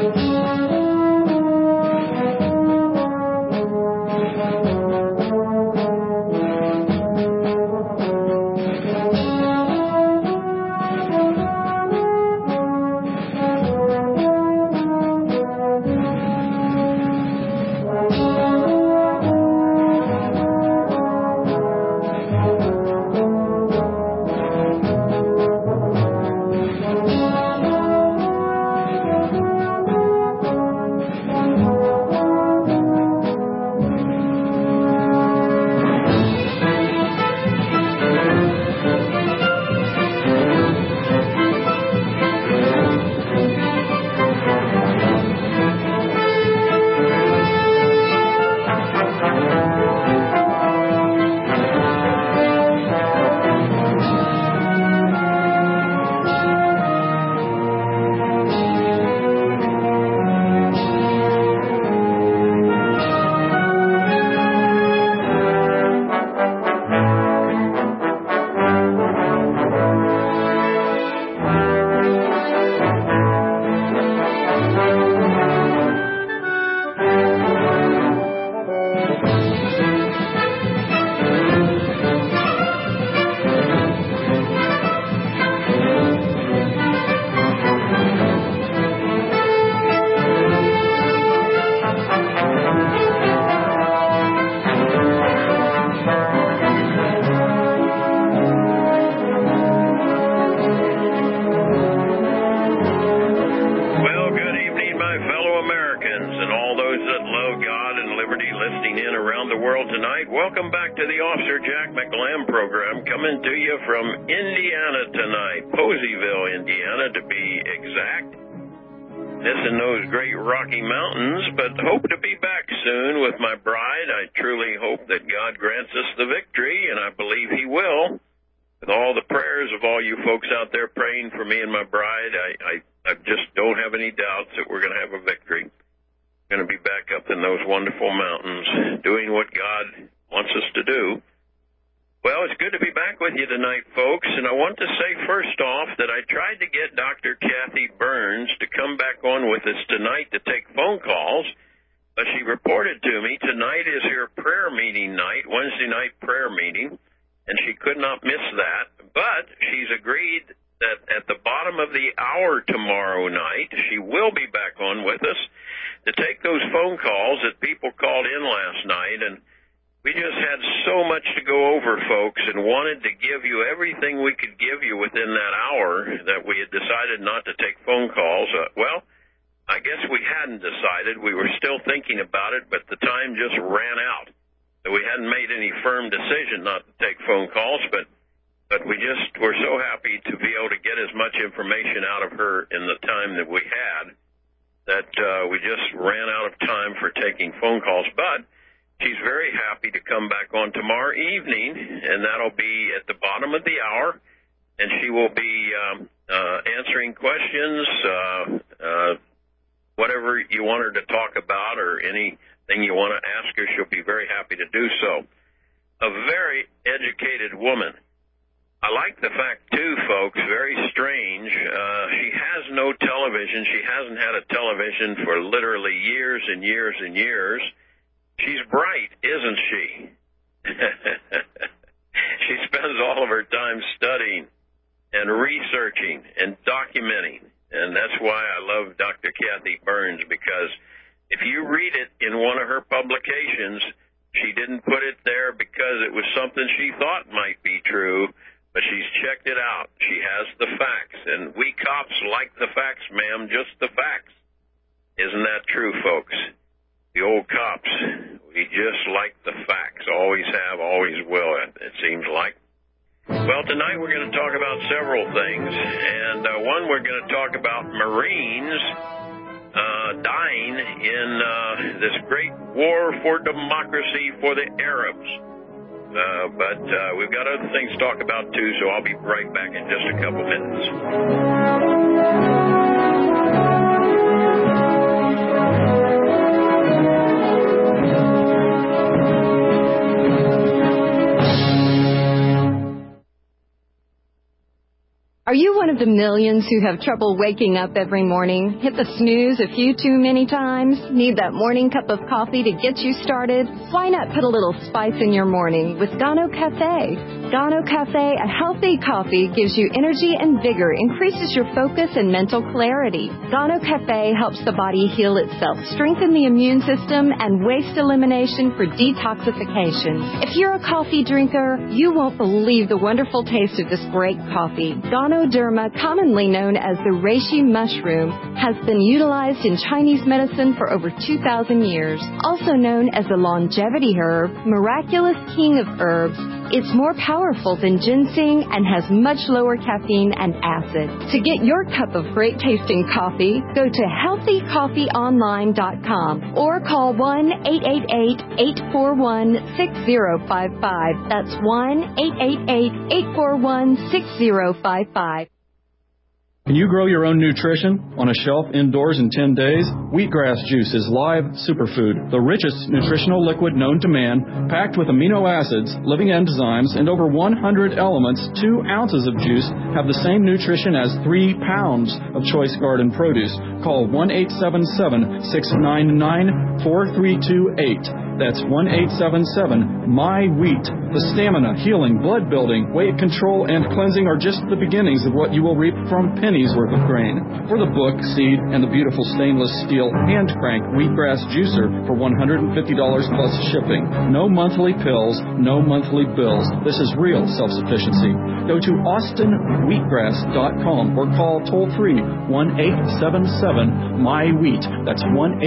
Welcome back to the Officer Jack McLam program, coming to you from Indiana tonight, Poseyville, Indiana to be exact. Missing those great Rocky Mountains, but hope to be back soon with my bride. I truly hope that God grants us the victory, and I believe He will. With all the prayers of all you folks out there praying for me and my bride, I just don't have any doubts that we're going to have a victory. Going to be back up in those wonderful mountains doing what God wants us to do. Well, it's good to be back with you tonight, folks, and I want to say first off that I tried to get Dr. Kathy Burns to come back on with us tonight to take phone calls, but she reported to me tonight is her prayer meeting night, Wednesday night prayer meeting, and she could not miss that, but she's agreed that at the bottom of the hour tomorrow night, she will be back on with us to take those phone calls that people called in last night, and we just had so much to go over, folks, and wanted to give you everything we could give you within that hour that we had decided not to take phone calls. Well, I guess we hadn't decided. We were still thinking about it, but the time just ran out. So we hadn't made any firm decision not to take phone calls, but we just were so happy to be able to get as much information out of her in the time that we had that we just ran out of time for taking phone calls. But she's very happy to come back on tomorrow evening, and that'll be at the bottom of the hour, and she will be answering questions, whatever you want her to talk about or anything you want to ask her, she'll be very happy to do so. A very educated woman. I like the fact, too, folks, very strange, she has no television. She hasn't had a television for literally years and years and years. She's bright, isn't she? She spends all of her time studying and researching and documenting, and that's why I love Dr. Kathy Burns, because if you read it in one of her publications, she didn't put it there because it was something she thought might be true, but she's checked it out. She has the facts, and we cops like the facts, ma'am, just the facts. Isn't that true, folks? The old cops, we just like the facts, always have, always will, it seems like. Well, tonight we're going to talk about several things, and one, we're going to talk about Marines dying in this great war for democracy for the Arabs. But we've got other things to talk about, too, so I'll be right back in just a couple minutes. Are you one of the millions who have trouble waking up every morning? Hit the snooze a few too many times? Need that morning cup of coffee to get you started? Why not put a little spice in your morning with Gano Cafe? Gano Cafe, a healthy coffee, gives you energy and vigor, increases your focus and mental clarity. Gano Cafe helps the body heal itself, strengthen the immune system, and waste elimination for detoxification. If you're a coffee drinker, you won't believe the wonderful taste of this great coffee. Ganoderma, commonly known as the reishi mushroom, has been utilized in Chinese medicine for over 2,000 years. Also known as the longevity herb, miraculous king of herbs, it's more powerful than ginseng and has much lower caffeine and acid. To get your cup of great tasting coffee, go to healthycoffeeonline.com or call 1-888-841-6055. That's 1-888-841-6055. Can you grow your own nutrition on a shelf indoors in 10 days? Wheatgrass juice is live superfood, the richest nutritional liquid known to man, packed with amino acids, living enzymes, and over 100 elements. 2 ounces of juice have the same nutrition as 3 pounds of choice garden produce. Call 1-877-699-4328. That's 1-877-MY-WHEAT. The stamina, healing, blood building, weight control, and cleansing are just the beginnings of what you will reap from pennies worth of grain. For the book, seed, and the beautiful stainless steel hand crank wheatgrass juicer for $150 plus shipping. No monthly pills, no monthly bills. This is real self-sufficiency. Go to austinwheatgrass.com or call toll-free 1-877-MY-WHEAT. That's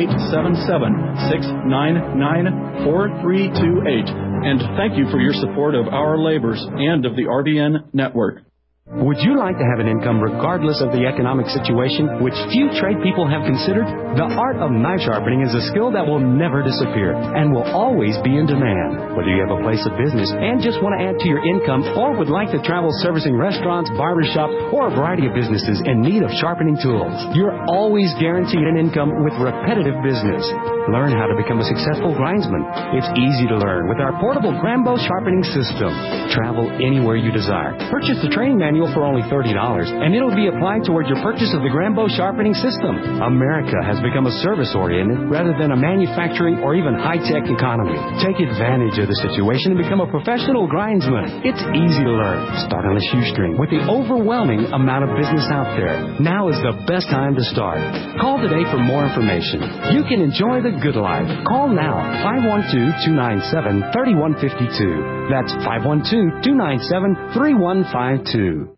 1-877-699-4328. And thank you for your support of our labors and of the RBN network. Would you like to have an income regardless of the economic situation, which few trade people have considered? The art of knife sharpening is a skill that will never disappear and will always be in demand. Whether you have a place of business and just want to add to your income or would like to travel servicing restaurants, barbershops, or a variety of businesses in need of sharpening tools, you're always guaranteed an income with repetitive business. Learn how to become a successful grindsman. It's easy to learn with our portable Grambo sharpening system. Travel anywhere you desire. Purchase the training manual for only $30, and it'll be applied toward your purchase of the Grambo sharpening system. America has become a service-oriented rather than a manufacturing or even high-tech economy. Take advantage of the situation and become a professional grindsman. It's easy to learn. Start on a shoestring with the overwhelming amount of business out there. Now is the best time to start. Call today for more information. You can enjoy the good life. Call now, 512-297-3152. That's 512-297-3152.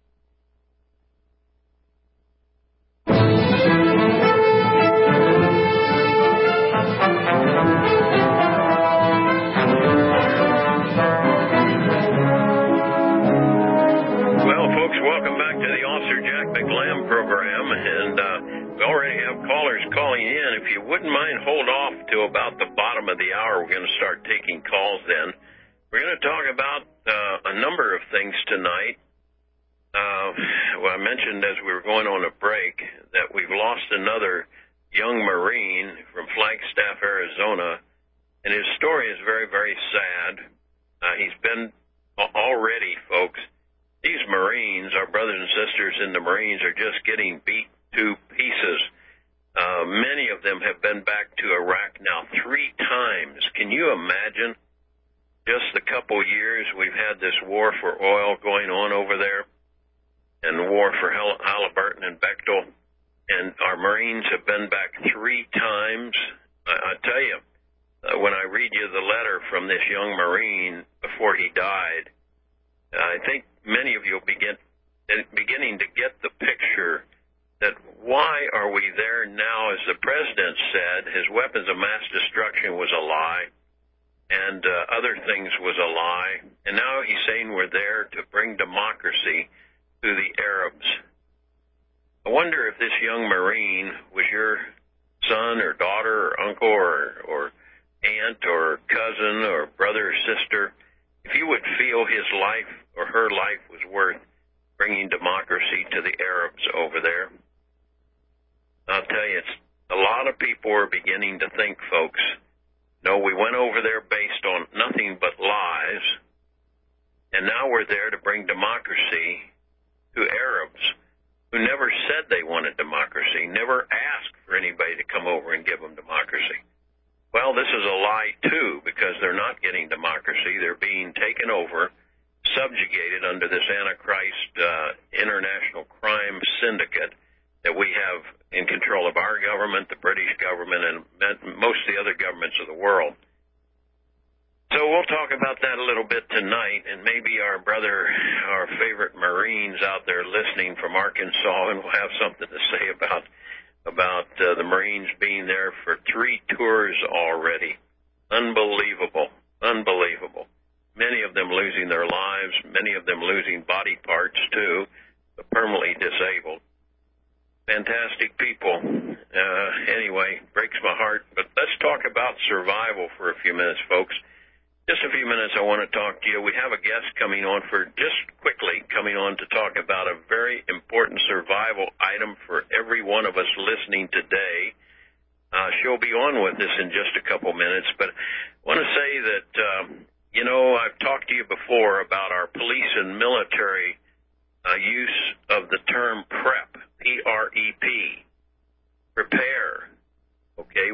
Calling in. If you wouldn't mind, hold off to about the bottom of the hour. We're going to start taking calls then. We're going to talk about a number of things tonight. Well, I mentioned as we were going on a break that we've lost another young Marine from Flagstaff, Arizona, and his story is very, very sad. He's been already, folks, these Marines, our brothers and sisters in the Marines, are just getting beat to pieces. Many of them have been back to Iraq now 3 times. Can you imagine? Just a couple years we've had this war for oil going on over there and the war for Halliburton and Bechtel, and our Marines have been back 3 times. I tell you, when I read you the letter from this young Marine before he died, I think many of you will beginning to get the picture that why are we there now? As the president said, his weapons of mass destruction was a lie, and other things was a lie. And now he's saying we're there to bring democracy to the Arabs. I wonder if this young Marine was your son or daughter or uncle or aunt or cousin or brother or sister, if you would feel his life or her life was worth bringing democracy to the Arabs over there. I'll tell you, a lot of people are beginning to think, folks, no, we went over there based on nothing but lies, and now we're there to bring democracy to Arabs. democracy, never ask for anybody to come over and give them democracy. Well, this is a lie, too, because they're not getting democracy. They're being taken over, subjugated under this Antichrist international crime syndicate that we have in control of our government, the British government, and most of the other governments of the world. So we'll talk about that a little bit tonight, and maybe our favorite Marines out there listening from Arkansas, and will have something to say about the Marines being there for 3 tours already. Unbelievable. Many of them losing their lives, many of them losing body parts too, but permanently disabled. Fantastic people. Anyway, breaks my heart, but let's talk about survival for a few minutes, folks. Just a few minutes I want to talk to you. We have a guest coming on to talk about a very important survival item for every one of us listening today. She'll be on with us in just a couple minutes, but I want to say that, I've talked to you before about our police and military use of the term PrEP, P-R-E-P, prepare. Okay,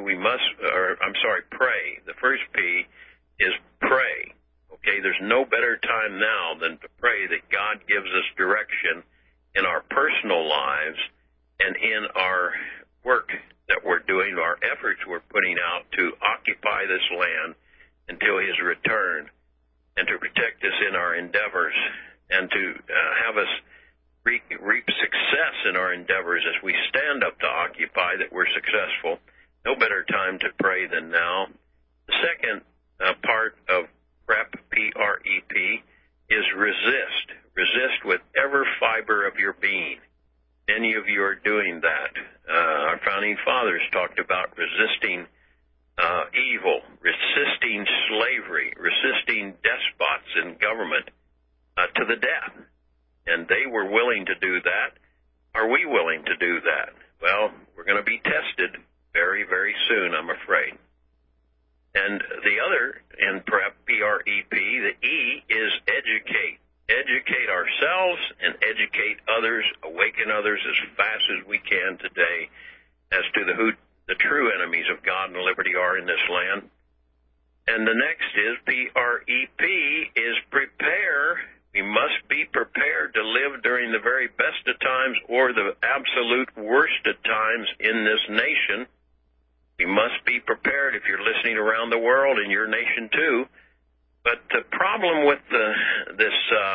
pray. The first P is pray. Okay, there's no better time now than to pray that God gives us direction in our personal lives and in our work that we're doing, our efforts we're putting out to occupy this land until his return, and to protect us in our endeavors, and to have us reap success in our endeavors as we stand up to occupy, that we're successful. No better time to pray than now. The second part of PrEP, P-R-E-P, is resist. Resist with every fiber of your being. Many of you are doing that. Our founding fathers talked about resisting evil, resisting slavery, resisting despots in government to the death. And they were willing to do that. Are we willing to do that? Well, we're going to be tested very, very soon, I'm afraid. And the other in PrEP, P-R-E-P, the E is educate. Educate ourselves and educate others, awaken others as fast as we can today as to who the true enemies of God and liberty are in this land. And the next is P-R-E-P, is prepare. We must be prepared to live during the very best of times or the absolute worst of times in this nation. We must be prepared if you're listening around the world, in your nation too. But the problem with this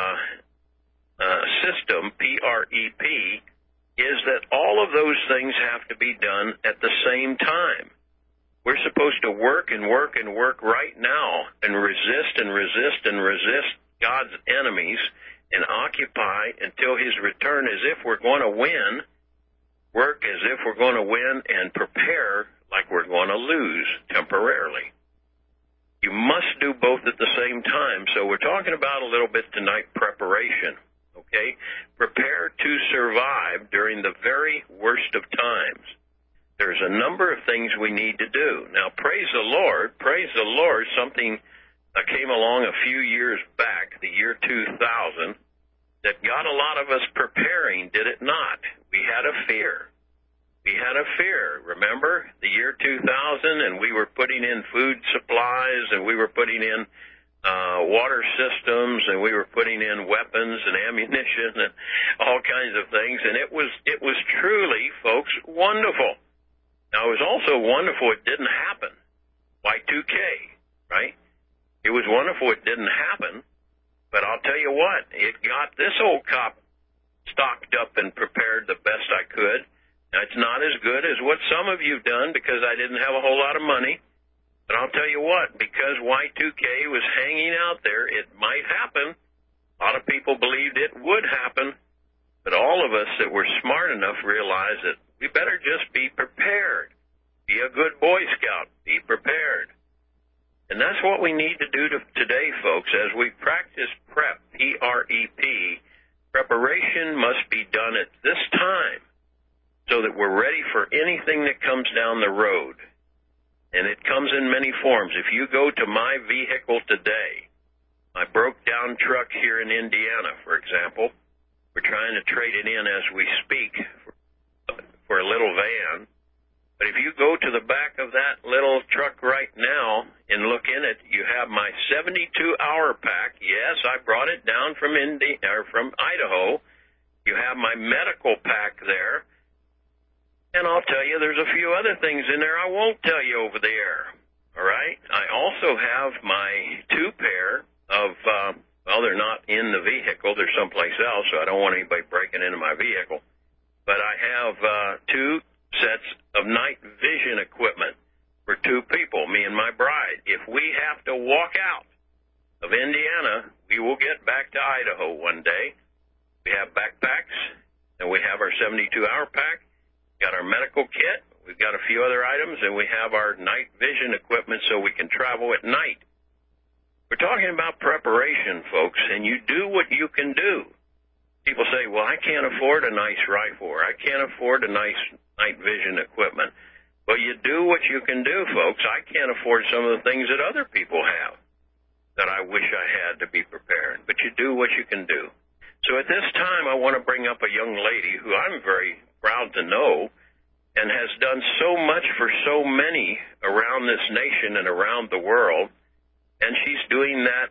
system, P-R-E-P, is that all of those things have to be done at the same time. We're supposed to work and work and work right now and resist and resist and resist God's enemies and occupy until his return as if we're going to win, work as if we're going to win, and prepare like we're going to lose temporarily. You must do both at the same time. So we're talking about a little bit tonight preparation, okay? Prepare to survive during the very worst of times. There's a number of things we need to do. Now, praise the Lord, something came along a few years back, the year 2000, that got a lot of us preparing, did it not? We had a fear. Remember, the year 2000, and we were putting in food supplies, and we were putting in water systems, and we were putting in weapons and ammunition and all kinds of things, and it was truly, folks, wonderful. Now, it was also wonderful it didn't happen. Y2K, right? It was wonderful it didn't happen, but I'll tell you what, it got this old cop stocked up and prepared the best I could. Now, it's not as good as what some of you have done because I didn't have a whole lot of money. But I'll tell you what, because Y2K was hanging out there, it might happen. A lot of people believed it would happen. But all of us that were smart enough realized that we better just be prepared. Be a good Boy Scout. Be prepared. And that's what we need to do today, folks, as we practice PrEP, P-R-E-P. Preparation must be done at this time, so that we're ready for anything that comes down the road. And it comes in many forms. If you go to my vehicle today, my broke-down truck here in Indiana, for example, we're trying to trade it in as we speak for a little you go to the back of that little truck right now and look in it, you have my 72-hour pack. Yes, I brought it down from Idaho. You have my medical pack there. And I'll tell you, there's a few other things in there I won't tell you over the air. All right? I also have my 2 pair of, they're not in the vehicle. They're someplace else, so I don't want anybody breaking into my vehicle. But I have 2 sets of night vision equipment for 2 people, me and my bride. If we have to walk out of Indiana, we will get back to Idaho one day. We have backpacks, and we have our 72-hour pack. Got our medical kit. We've got a few other items, and we have our night vision equipment so we can travel at night. We're talking about preparation, folks, and you do what you can do. People say, well, I can't afford a nice rifle, or I can't afford a nice night vision equipment. Well, you do what you can do, folks. I can't afford some of the things that other people have that I wish I had to be prepared, but you do what you can do. So at this time, I want to bring up a young lady who I'm very proud to know and has done so much for so many around this nation and around the world. And she's doing that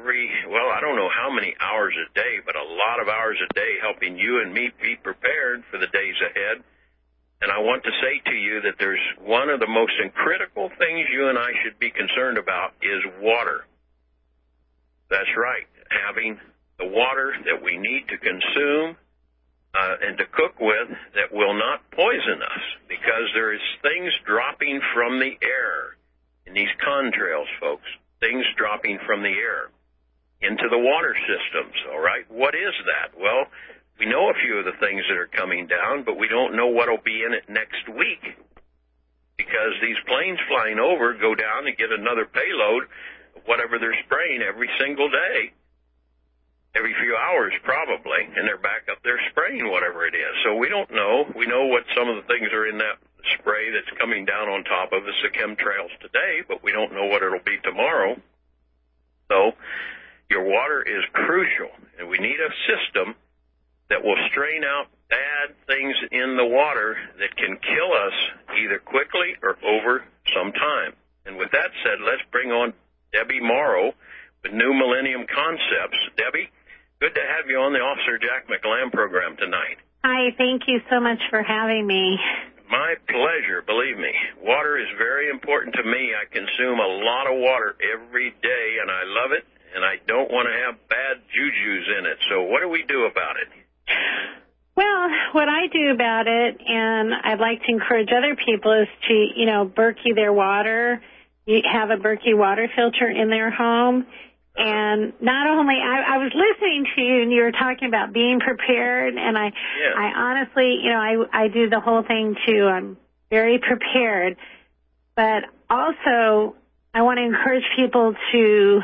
I don't know how many hours a day, but a lot of hours a day helping you and me be prepared for the days ahead. And I want to say to you that there's one of the most critical things you and I should be concerned about is water. That's right, having the water that we need to consume and to cook with that will not poison us, because there is things dropping from the air in these contrails, folks, things dropping from the air into the water systems, all right? What is that? Well, we know a few of the things that are coming down, but we don't know what will be in it next week, because these planes flying over go down and get another payload of whatever they're spraying every single day. Every few hours, probably, and they're back up there spraying whatever it is. So we don't know. We know what some of the things are in that spray that's coming down on top of us, the chemtrails today, but we don't know what it'll be tomorrow. So your water is crucial, and we need a system that will strain out bad things in the water that can kill us either quickly or over some time. And with that said, let's bring on Debbie Morrow with New Millennium Concepts. Debbie, good to have you on the Officer Jack McLam program tonight. Hi, thank you so much for having me. My pleasure, believe me. Water is very important to me. I consume a lot of water every day, and I love it, and I don't want to have bad jujus in it. So what do we do about it? Well, what I do about it, and I'd like to encourage other people, is to, Berkey their water. You have a Berkey water filter in their home. And not only, I was listening to you, and you were talking about being prepared, and I honestly, I do the whole thing too. I'm very prepared. But also, I want to encourage people to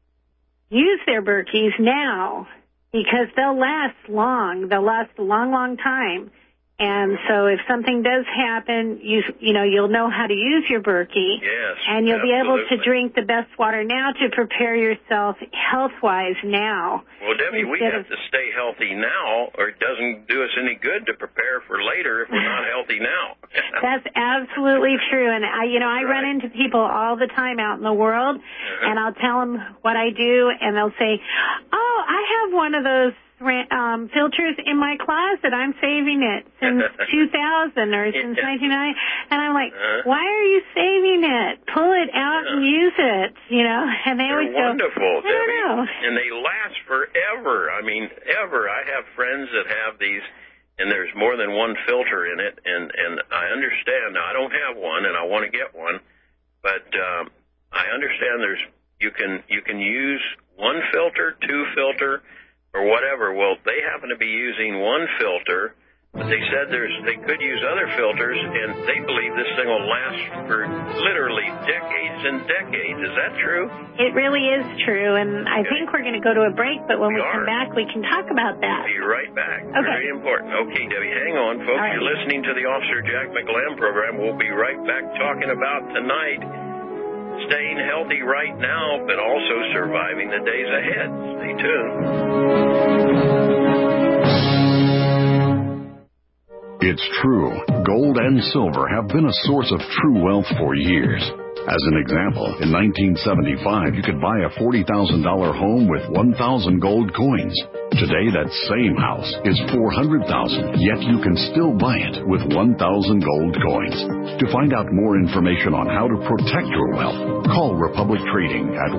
use their Berkeys now, because they'll last long. They'll last a long, long time. And so if something does happen, you'll know how to use your Berkey. Yes, and you'll absolutely. be able to drink the best water now to prepare yourself health-wise now. Well, Debbie, we have to stay healthy now, or it doesn't do us any good to prepare for later if we're not healthy now. That's absolutely true. And I run into people all the time out in the world, and I'll tell them what I do, and they'll say, "Oh, I have one of those filters in my closet. I'm saving it since 2000 or since 1990. And I'm like, why are you saving it? Pull it out and use it, And they always go, wonderful, I don't know. And they last forever. I mean, ever. I have friends that have these, and there's more than one filter in it, and I understand. Now, I don't have one, and I want to get one, but I understand you can use one filter, 2 filter, or whatever. Well, they happen to be using one filter, but they said they could use other filters, and they believe this thing will last for literally decades and decades. Is that true? It really is true, and I think we're going to go to a break, but when we come back, we can talk about that. We'll be right back. Okay. Very important. Okay, Debbie, hang on, folks. Right. You're listening to the Officer Jack McLam program. We'll be right back talking about tonight staying healthy right now, but also surviving the days ahead. Stay tuned. It's true. Gold and silver have been a source of true wealth for years. As an example, in 1975, you could buy a $40,000 home with 1,000 gold coins. Today, that same house is $400,000, yet you can still buy it with 1,000 gold coins. To find out more information on how to protect your wealth, call Republic Trading at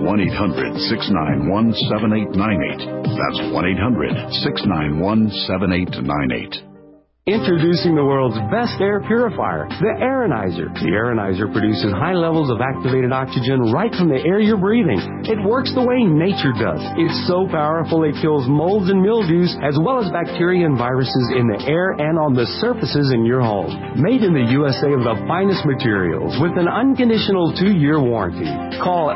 1-800-691-7898. That's 1-800-691-7898. Introducing the world's best air purifier, the Aeronizer. The Aeronizer produces high levels of activated oxygen right from the air you're breathing. It works the way nature does. It's so powerful it kills molds and mildews as well as bacteria and viruses in the air and on the surfaces in your home. Made in the USA of the finest materials with an unconditional 2-year warranty. Call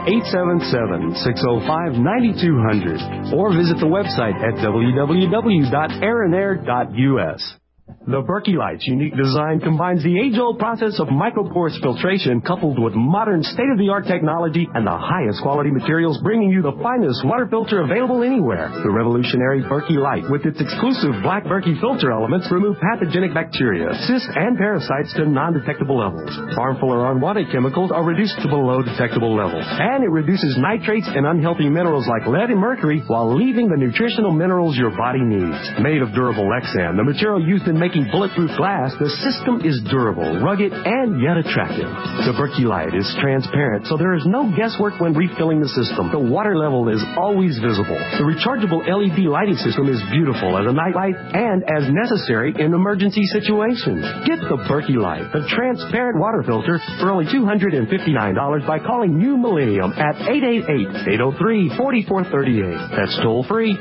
877-605-9200 or visit the website at www.aeronair.us. The Berkey Light's unique design combines the age-old process of microporous filtration coupled with modern state-of-the-art technology and the highest quality materials, bringing you the finest water filter available anywhere. The revolutionary Berkey Light, with its exclusive black Berkey filter elements, remove pathogenic bacteria, cysts, and parasites to non-detectable levels. Harmful or unwanted chemicals are reduced to below detectable levels. And it reduces nitrates and unhealthy minerals like lead and mercury while leaving the nutritional minerals your body needs. Made of durable Lexan, the material used in making bulletproof glass, the system is durable, rugged, and yet attractive. The Berkey Light is transparent, so there is no guesswork when refilling the system. The water level is always visible. The rechargeable LED lighting system is beautiful as a night light and as necessary in emergency situations. Get the Berkey Light, the transparent water filter, for only $259 by calling New Millennium at 888-803-4438. That's toll free,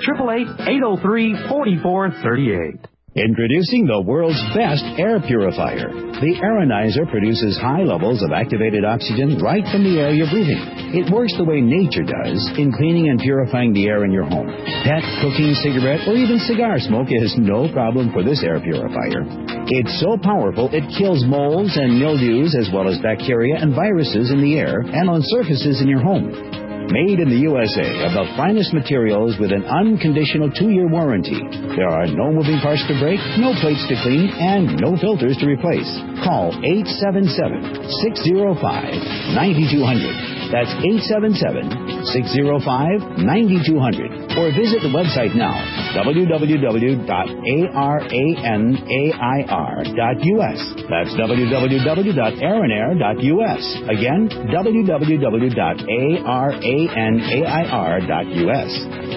888-803-4438. Introducing the world's best air purifier. The Aeronizer produces high levels of activated oxygen right from the air you're breathing. It works the way nature does in cleaning and purifying the air in your home. Pet, cooking, cigarette, or even cigar smoke is no problem for this air purifier. It's so powerful it kills molds and mildews as well as bacteria and viruses in the air and on surfaces in your home. Made in the USA of the finest materials with an unconditional 2-year warranty. There are no moving parts to break, no plates to clean, and no filters to replace. Call 877-605-9200. That's 877-605-9200. Or visit the website now, www.arenair.us. That's www.aeronair.us. Again, www.arenair.us.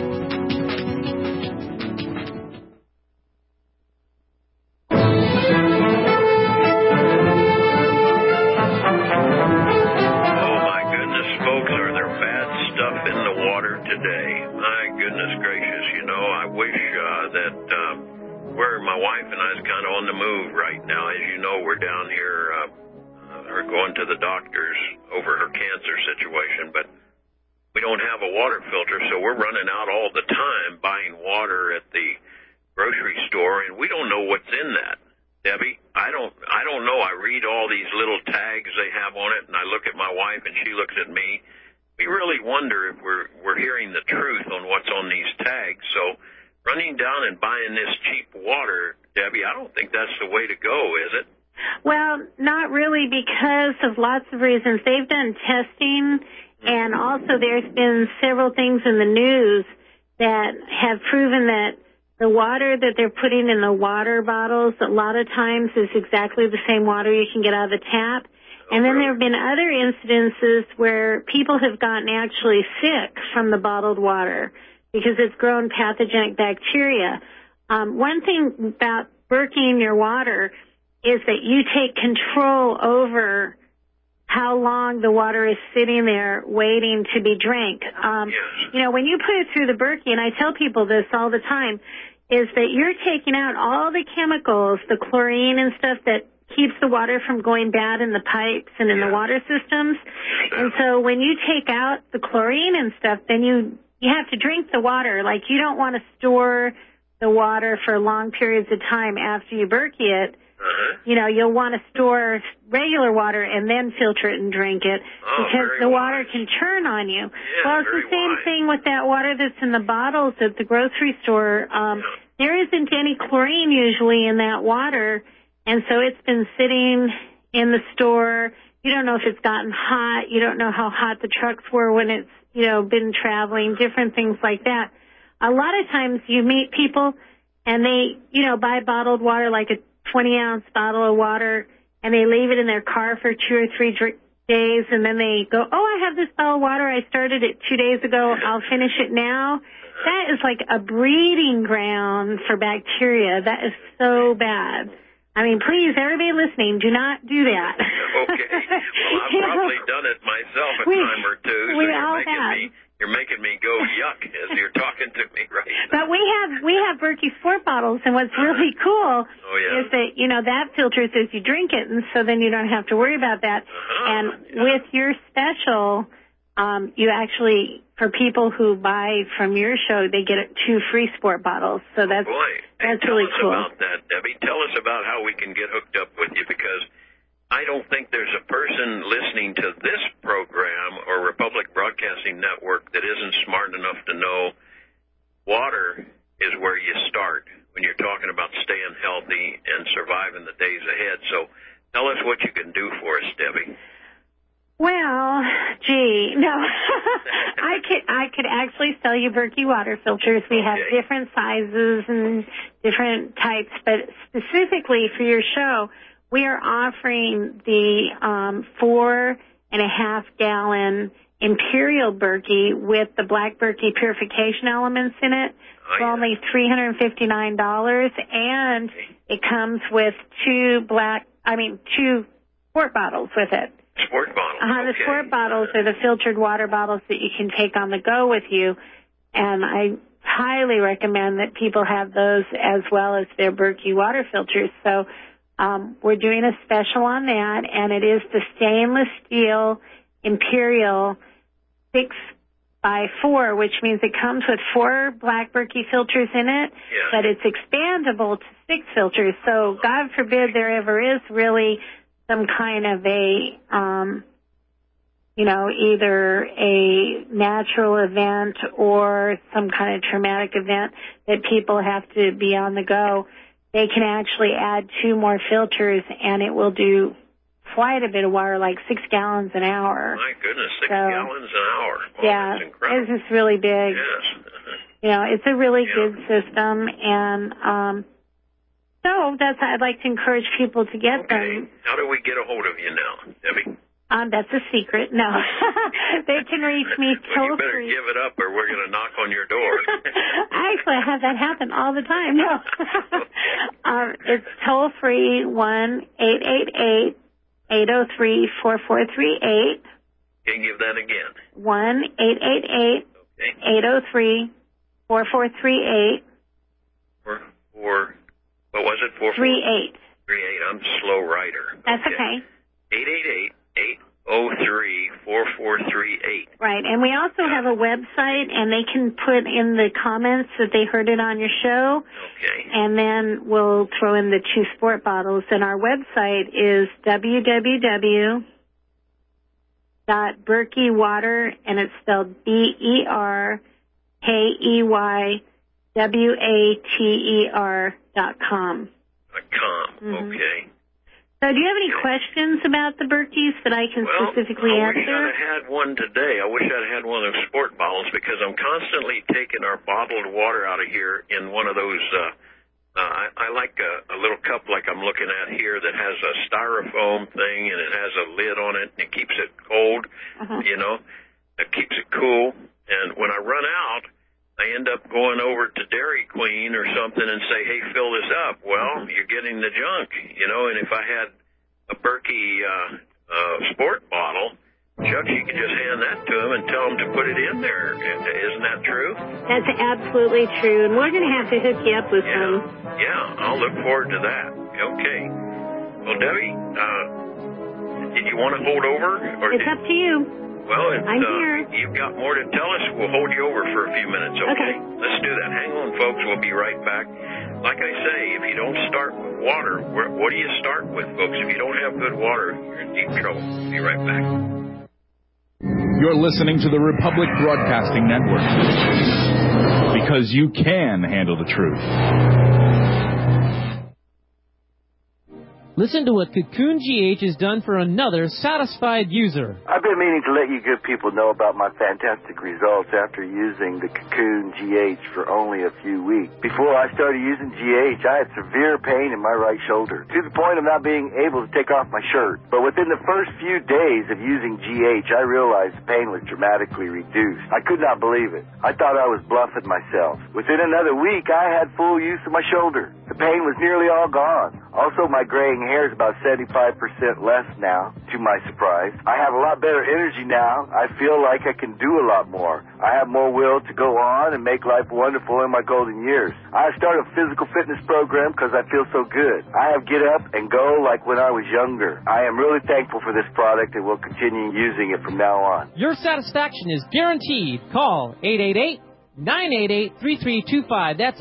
To the doctors over her cancer situation, but we don't have a water filter, so we're running out all the time buying water at the grocery store, and we don't know what's in that. Debbie, I don't know. I read all these little tags they have on it, and I look at my wife, and she looks at me. We really wonder if we're hearing the truth on what's on these tags. So running down and buying this cheap water, Debbie, I don't think that's the way to go, is it? Well, not really, because of lots of reasons. They've done testing, and also there's been several things in the news that have proven that the water that they're putting in the water bottles a lot of times is exactly the same water you can get out of the tap. And then there have been other incidences where people have gotten actually sick from the bottled water because it's grown pathogenic bacteria. One thing about Berkeying your water is that you take control over how long the water is sitting there waiting to be drank. You know, when you put it through the Berkey, and I tell people this all the time, is that you're taking out all the chemicals, the chlorine and stuff that keeps the water from going bad in the pipes and in the water systems. And so when you take out the chlorine and stuff, then you have to drink the water. Like, you don't want to store the water for long periods of time after you Berkey it. You know, you'll want to store regular water and then filter it and drink it because the water can turn on you. Well, it's the same thing with that water that's in the bottles at the grocery store. There isn't any chlorine usually in that water, And so it's been sitting in the store. You don't know if it's gotten hot. You don't know how hot the trucks were when it's, been traveling, different things like that. A lot of times you meet people and they, buy bottled water, like a 20-ounce bottle of water, and they leave it in their car for 2 or 3 days, and then they go, I have this bottle of water. I started it 2 days ago. I'll finish it now. That is like a breeding ground for bacteria. That is so bad. I mean, please, everybody listening, do not do that. Okay. Well, I've probably done it myself a time or two. So you're making me go yuck as you're talking to me right now. But we have Berkey Sport bottles, and what's really cool is that, that filters as you drink it, and so then you don't have to worry about that. And with your special, you actually, for people who buy from your show, they get 2 free Sport bottles. So that's really cool. Tell us about that, Debbie. Tell us about how we can get hooked up with you, because I don't think there's a person listening to this program or Republic Broadcasting Network that isn't smart enough to know water is where you start when you're talking about staying healthy and surviving the days ahead. So tell us what you can do for us, Debbie. Well, no. I could actually sell you Berkey water filters. We have different sizes and different types, but specifically for your show, we are offering the 4.5-gallon Imperial Berkey with the Black Berkey purification elements in it for only $359, and it comes with 2 Sport bottles with it. Sport bottles. The Sport bottles are the filtered water bottles that you can take on the go with you, and I highly recommend that people have those as well as their Berkey water filters. So we're doing a special on that, and it is the stainless steel Imperial 6x4, which means it comes with 4 Black Berkey filters in it, but it's expandable to 6 filters. So God forbid there ever is really some kind of a, either a natural event or some kind of traumatic event that people have to be on the go. They can actually add 2 more filters, and it will do quite a bit of water, like 6 gallons an hour. My goodness, 6 gallons an hour. Oh, yeah, that's incredible. It's just really big. Yes. It's a really good system, and so I'd like to encourage people to get them. How do we get a hold of you now, Debbie? That's a secret. No. They can reach me toll-free. You better give it up or we're going to knock on your door. Actually, I have that happen all the time. No. It's toll-free, 1-888-803-4438. Can you give that again? 1-888-803-4438. What was it? 38. I'm a slow writer. That's okay. 888-803-4438. Right, and we also have a website, and they can put in the comments that they heard it on your show. Okay. And then we'll throw in the 2 Sport bottles. And our website is www.berkeywater, and it's spelled BerkeyWater.com. Okay. So do you have any questions about the Berkeys that I can specifically answer? I wish I'd had one today. I wish I'd had one of those Sport bottles, because I'm constantly taking our bottled water out of here in one of those, I like a little cup like I'm looking at here that has a styrofoam thing, and it has a lid on it, and it keeps it cold, It keeps it cool. And when I run out, I end up going over to Dairy Queen or something and say, hey, fill this up. Well, you're getting the junk, and if I had a Berkey Sport bottle, Chuck, you could just hand that to them and tell them to put it in there. Isn't that true? That's absolutely true, and we're going to have to hook you up with some. Yeah, I'll look forward to that. Okay. Well, Debbie, did you want to hold over? It's up to you. Well, I'm here. You've got more to tell us. We'll hold you over for a few minutes, okay? Let's do that. Hang on, folks. We'll be right back. Like I say, if you don't start with water, what do you start with, folks? If you don't have good water, you're in deep trouble. Be right back. You're listening to the Republic Broadcasting Network, because you can handle the truth. Listen to what Cocoon GH has done for another satisfied user. I've been meaning to let you good people know about my fantastic results after using the Cocoon GH for only a few weeks. Before I started using GH, I had severe pain in my right shoulder, to the point of not being able to take off my shirt. But within the first few days of using GH, I realized the pain was dramatically reduced. I could not believe it. I thought I was bluffing myself. Within another week, I had full use of my shoulder. The pain was nearly all gone. Also, my graying hair is about 75% less now, to my surprise. I have a lot better energy now. I feel like I can do a lot more. I have more will to go on and make life wonderful in my golden years. I started a physical fitness program because I feel so good. I have get up and go like when I was younger. I am really thankful for this product and will continue using it from now on. Your satisfaction is guaranteed. Call 888-988-3325. That's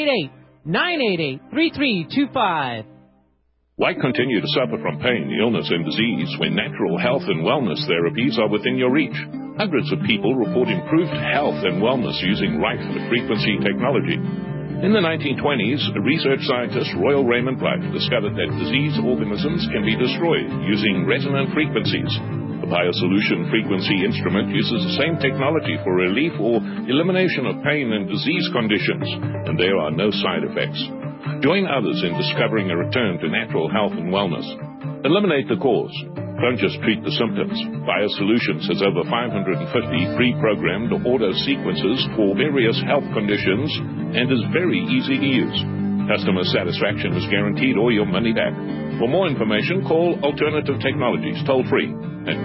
888-988-3325. Why continue to suffer from pain, illness, and disease when natural health and wellness therapies are within your reach? Hundreds of people report improved health and wellness using Rife-frequency technology. In the 1920s, research scientist Royal Raymond Rife discovered that diseased organisms can be destroyed using resonant frequencies. The BioSolution frequency instrument uses the same technology for relief or elimination of pain and disease conditions, and there are no side effects. Join others in discovering a return to natural health and wellness. Eliminate the cause. Don't just treat the symptoms. BioSolutions has over 550 pre-programmed auto sequences for various health conditions and is very easy to use. Customer satisfaction is guaranteed or your money back. For more information, call Alternative Technologies toll-free at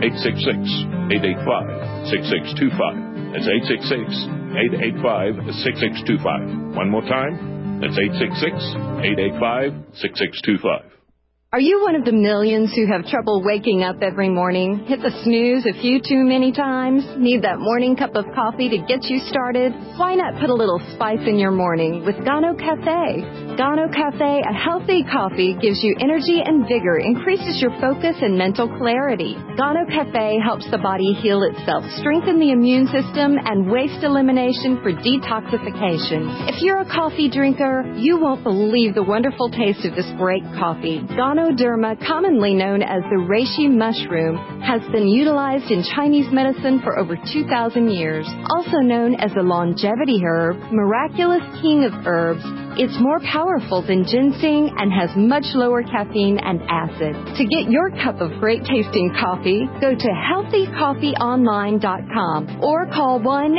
866-885-6625. That's 866-885-6625. One more time. That's 866-885-6625. Are you one of the millions who have trouble waking up every morning? Hit the snooze a few too many times? Need that morning cup of coffee to get you started? Why not put a little spice in your morning with Gano Cafe? Gano Cafe, a healthy coffee, gives you energy and vigor, increases your focus and mental clarity. Gano Cafe helps the body heal itself, strengthen the immune system, and waste elimination for detoxification. If you're a coffee drinker, you won't believe the wonderful taste of this great coffee. Ganoderma, commonly known as the reishi mushroom, has been utilized in Chinese medicine for over 2,000 years. Also known as the longevity herb, miraculous king of herbs, it's more powerful than ginseng and has much lower caffeine and acid. To get your cup of great tasting coffee, go to healthycoffeeonline.com or call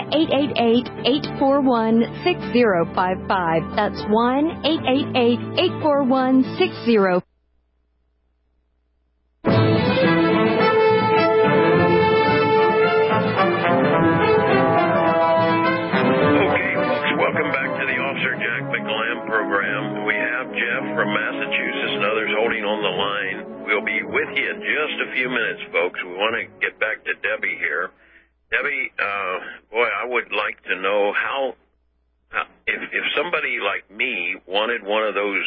1-888-841-6055. That's 1-888-841-6055. Program. We have Jeff from Massachusetts and others holding on the line. We'll be with you in just a few minutes, folks. We want to get back to Debbie here. Debbie, I would like to know how if somebody like me wanted one of those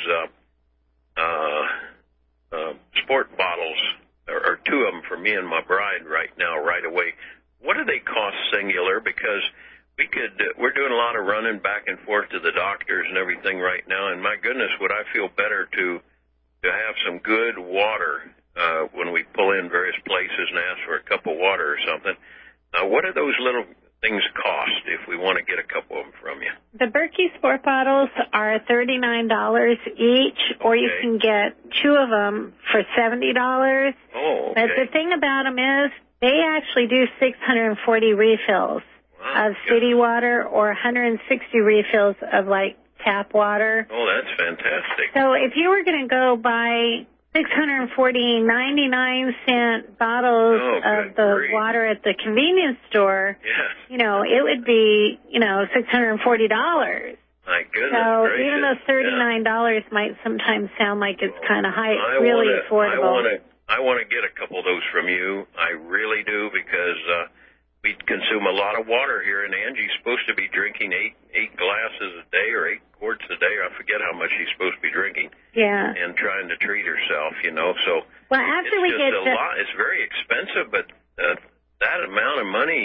sport bottles, or two of them for me and my bride right now, right away, what do they cost singular? Because we're doing a lot of running back and forth to the doctors and everything right now, and my goodness, would I feel better to have some good water when we pull in various places and ask for a cup of water or something. What do those little things cost if we want to get a couple of them from you? The Berkey Sport bottles are $39 each, or you can get two of them for $70. Oh, okay. But the thing about them is they actually do 640 refills of city water or 160 refills of, like, tap water. Oh, that's fantastic. So if you were going to go buy 640 99-cent bottles of the water at the convenience store, you know, it would be, $640. My goodness so gracious. Even though $39 might sometimes sound like it's kind of high, it's really affordable. I want to get a couple of those from you. I really do, because we consume a lot of water here, and Angie's supposed to be drinking eight glasses a day or 8 quarts a day. I forget how much she's supposed to be drinking. Yeah. And trying to treat herself, So well, after it's just a lot. It's very expensive, but that amount of money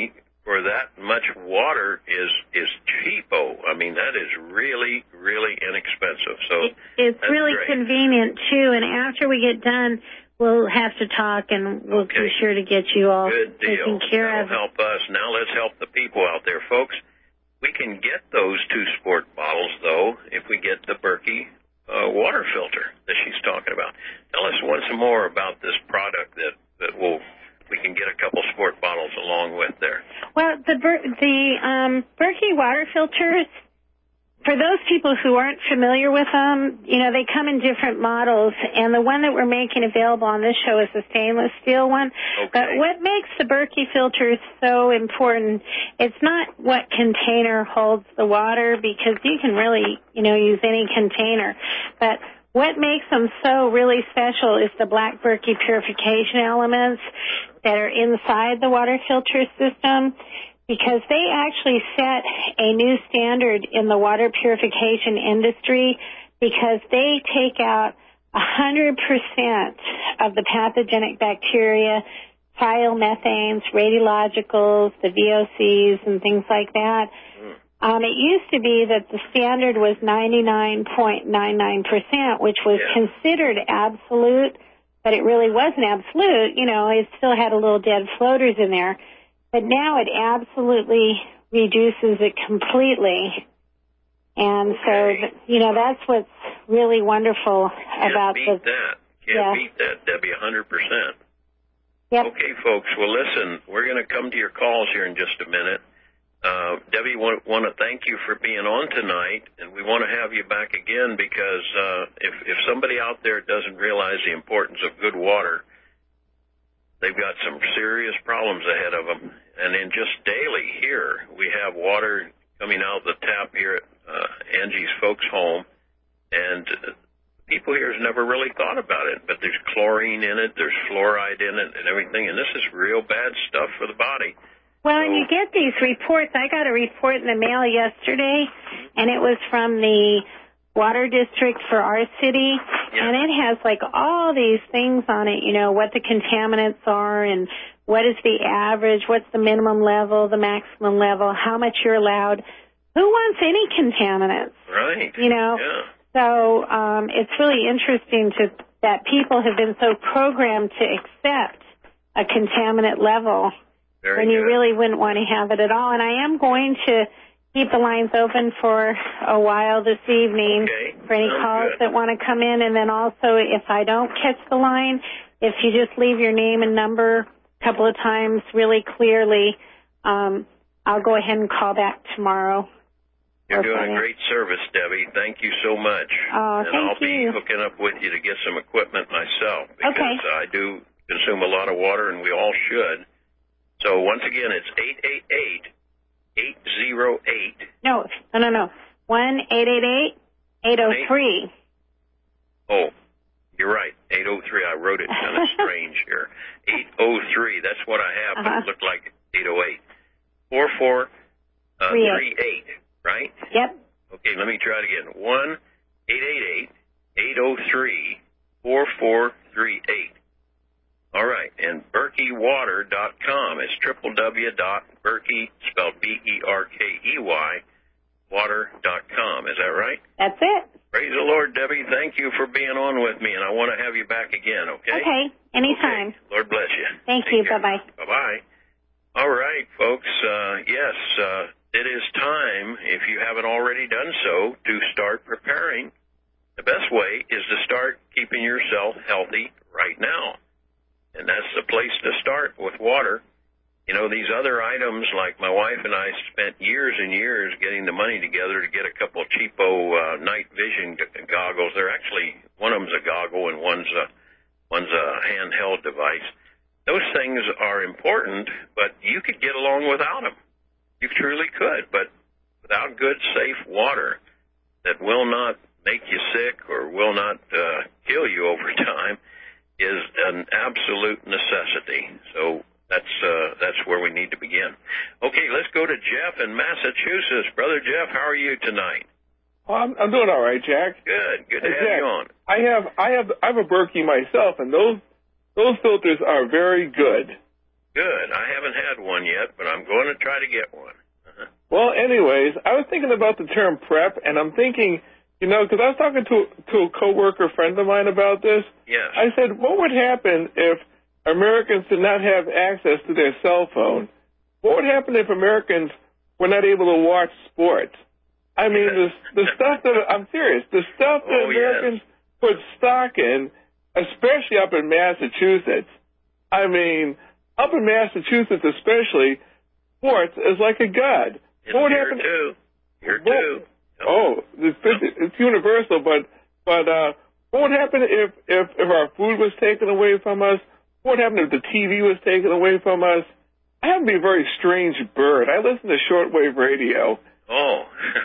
for that much water is cheapo. I mean, that is really, really inexpensive. So it's really great. Convenient, too. And after we get done, we'll have to talk, and we'll be sure to get you all taken care of. That'll help us. Now let's help the people out there, folks. We can get those 2 sport bottles, though, if we get the Berkey water filter that she's talking about. Tell us once more about this product that we can get a couple sport bottles along with there. Well, the Berkey water filters, for those people who aren't familiar with them, they come in different models, and the one that we're making available on this show is the stainless steel one. Okay. But what makes the Berkey filters so important, it's not what container holds the water, because you can really, use any container. But what makes them so really special is the black Berkey purification elements that are inside the water filter system, because they actually set a new standard in the water purification industry, because they take out 100% of the pathogenic bacteria, thiomethanes, radiologicals, the VOCs, and things like that. It used to be that the standard was 99.99%, which was considered absolute, but it really wasn't absolute. It still had a little dead floaters in there. But now it absolutely reduces it completely. And so, that's what's really wonderful about Can't beat that, Debbie, 100%. Yep. Okay, folks. Well, listen, we're going to come to your calls here in just a minute. Debbie, want to thank you for being on tonight, and we want to have you back again because if somebody out there doesn't realize the importance of good water, they've got some serious problems ahead of them. And then just daily here, we have water coming out the tap here at Angie's folks' home, and people here has never really thought about it, but there's chlorine in it, there's fluoride in it and everything, and this is real bad stuff for the body. Well, and you get these reports. I got a report in the mail yesterday, and it was from the water district for our city, and it has all these things on it, what the contaminants are and what is the average, what's the minimum level, the maximum level, how much you're allowed. Who wants any contaminants? Right. So it's really interesting that people have been so programmed to accept a contaminant level when you really wouldn't want to have it at all. And I am going to keep the lines open for a while this evening for any calls that want to come in. And then also, if I don't catch the line, if you just leave your name and number a couple of times really clearly, I'll go ahead and call back tomorrow. You're doing a great service, Debbie. Thank you so much. And I'll be hooking up with you to get some equipment myself because I do consume a lot of water, and we all should. So once again, it's 888-808. No. 1-888-803. Oh, you're right. 803. I wrote it kind of strange here. 803. That's what I have, but it looked like 808. 4438. Right? Yep. Okay, let me try it again. 1-888-803-4438. All right, and BerkeyWater.com. It's www.Berkey, spelled B-E-R-K-E-Y, water.com. Is that right? That's it. Praise the Lord, Debbie. Thank you for being on with me, and I want to have you back again, okay? Okay, anytime. Okay. Lord bless you. Thank you. Bye-bye. Bye-bye. All right, folks. It is time, if you haven't already done so, to start preparing. The best way is to start keeping yourself healthy right now. And that's the place to start with water. These other items, like my wife and I spent years and years getting the money together to get a couple of cheapo night vision goggles. They're actually, one of them's a goggle and one's a handheld device. Those things are important, but you could get along without them. You truly could, but without good, safe water that will not make you sick or will not kill you over time is an absolute necessity. So that's where we need to begin. Okay, let's go to Jeff in Massachusetts. Brother Jeff, how are you tonight? Well, I'm doing all right, Jack. Good to have you on. I have a Berkey myself, and those filters are very good. Good. I haven't had one yet, but I'm going to try to get one. Well, anyways, I was thinking about the term prep, and I'm thinking, because I was talking to a coworker friend of mine about this. Yes. I said, what would happen if Americans did not have access to their cell phone? What would happen if Americans were not able to watch sports? I mean, the stuff that, I'm serious, the stuff that Americans put stock in, especially up in Massachusetts. I mean, up in Massachusetts especially, sports is like a god. What would happen? Here too. Oh, it's universal, but what would happen if our food was taken away from us? What would happen if the TV was taken away from us? I happen to be a very strange bird. I listen to shortwave radio. Oh,